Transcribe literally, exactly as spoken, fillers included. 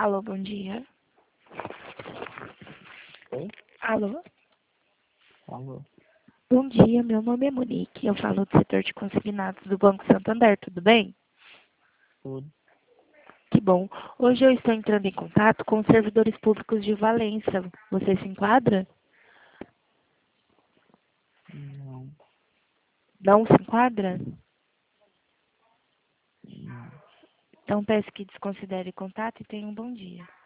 Alô, bom dia. Oi? Alô? Alô? Bom dia, meu nome é Monique, eu falo do setor de consignados do Banco Santander, tudo bem? Tudo? Que bom. Hoje eu estou entrando em contato com os servidores públicos de Valença. Você se enquadra? Não. Não se enquadra? Não. Então peço que desconsidere o contato e tenha um bom dia.